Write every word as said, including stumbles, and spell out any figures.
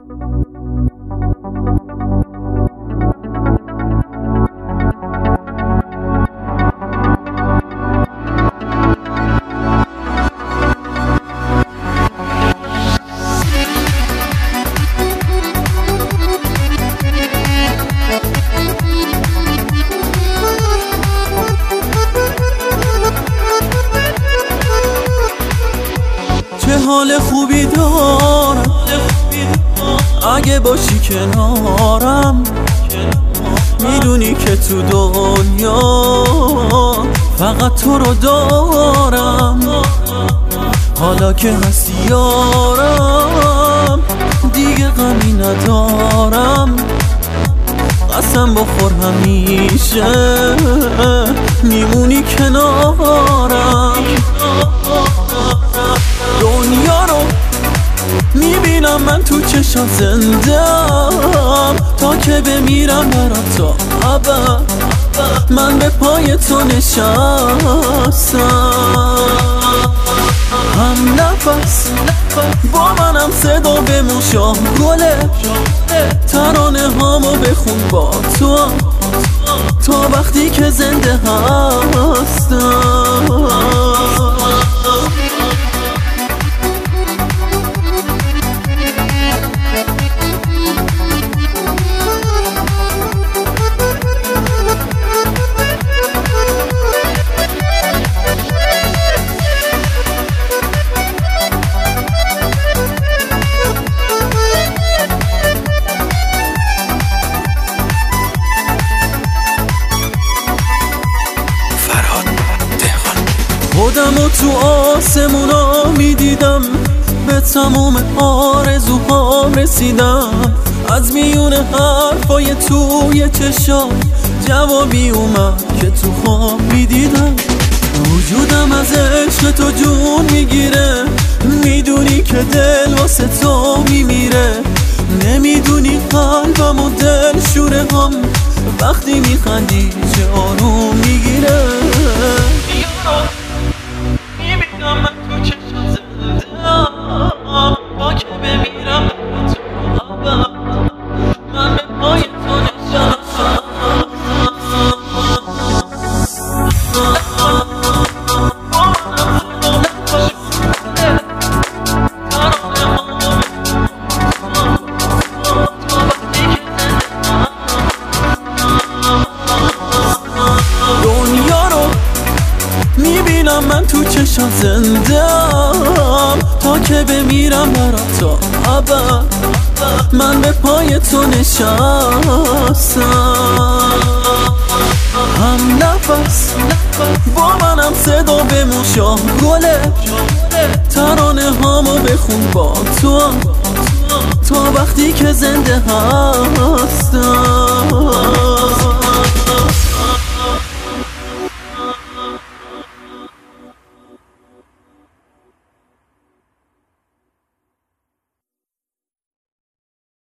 حال خوبی دارم اگه باشی کنارم، میدونی که تو دنیا فقط تو رو دارم. حالا که هستی یارم دیگه غمی ندارم، قسم بخور همیشه میمونی کنارم. دنیا رو میبینم من تو چشم زندم، تا که بمیرم برات تا ابد من به پای تو نشستم. هم نفس با منم صدا به مشام گله، ترانه هامو بخون با تو تا وقتی که زنده هستم. خودم و تو آسمونا میدیدم، به تمام آرزوهام رسیدم. از میون حرفای توی چشام جوابی اومد که تو خواب میدیدم. وجودم از عشق تو جون میگیره، میدونی که دل واسه تو میمیره. نمیدونی قلبم و دل شوره هم وقتی میخندی چه آروم میگیره. میبینم من تو چشم زندم، با که بمیرم تو ابد من به پای تو نشستم. دنیا رو میبینم من تو چشم زندم، تا که بمیرم برات تا ابد من به پای تو نشستم. هم نفس با منم صدا به مشام گله، ترانه هامو بخون با تو تا وقتی که زنده هستم.